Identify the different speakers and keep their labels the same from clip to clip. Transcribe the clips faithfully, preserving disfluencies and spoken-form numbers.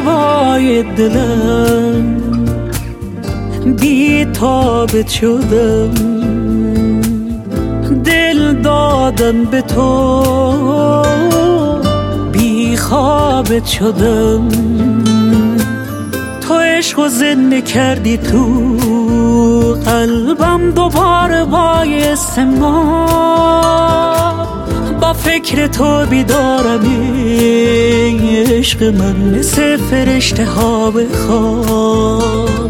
Speaker 1: زیبای دلم بی تابت شدم، دل دادم به تو بی خوابت شدم. تو عشق و زنده کردی تو قلبم، دوباره باعث ما با فکر تو بیدارم. عشق من مثل فرشته ها به خواب،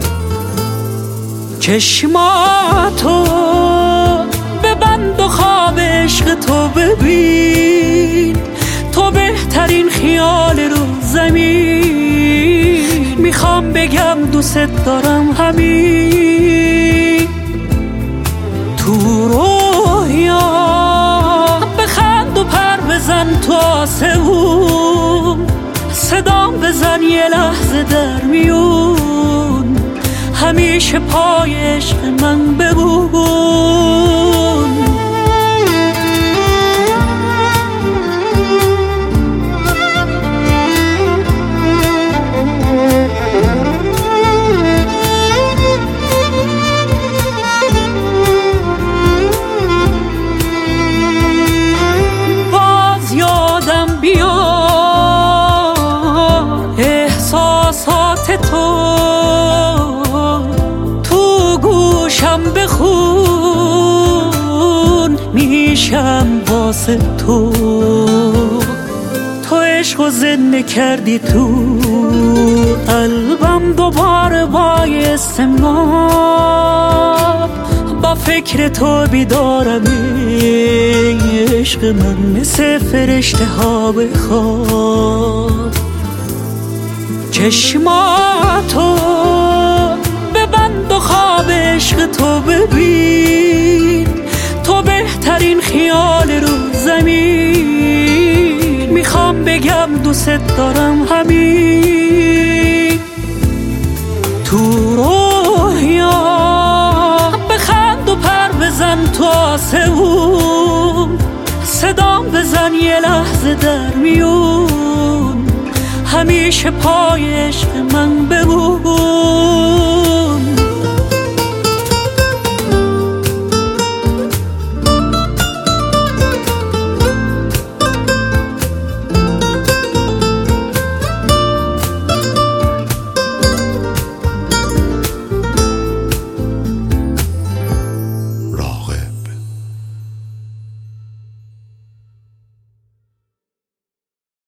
Speaker 1: چشماتو ببند و خواب عشق تو ببین. تو بهترین خیال رو زمین، میخوام بگم دوست دارم همین. تو رویا بخند و پر بزن تو آسمون، صدام بزن یه لحظه در میون، همیشه پای عشق من بمون. باز یادم بیا احساسات تو، تو گوشم بخون میشم واسه تو. تو عشق و زنده کردی تو قلبم، دوباره باعث ما با فکر تو بیدارم. عشق من مثل فرشته ها به خواب، چشماتو ببند و خواب عشق تو ببین. تو بهترین خیال رو زمین، میخوام بگم دوست دارم همین. تو رویا بخند و پر بزن تو آسمون، صدام بزن یه لحظه در میون، همیشه پای عشق من بمون.